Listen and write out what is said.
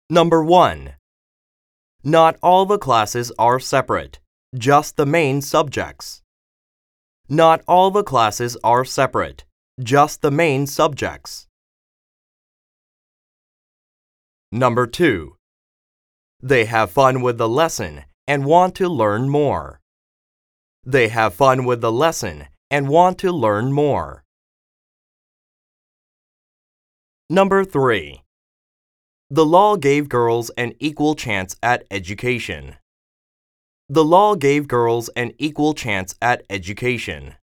Number 1. Not all the classes are separate, just the main subjects. Not all the classes are separate, just the main subjects. Number 2. They have fun with the lesson and want to learn more. They have fun with the lesson and want to learn more. Number 3. The law gave girls an equal chance at education. The law gave girls an equal chance at education.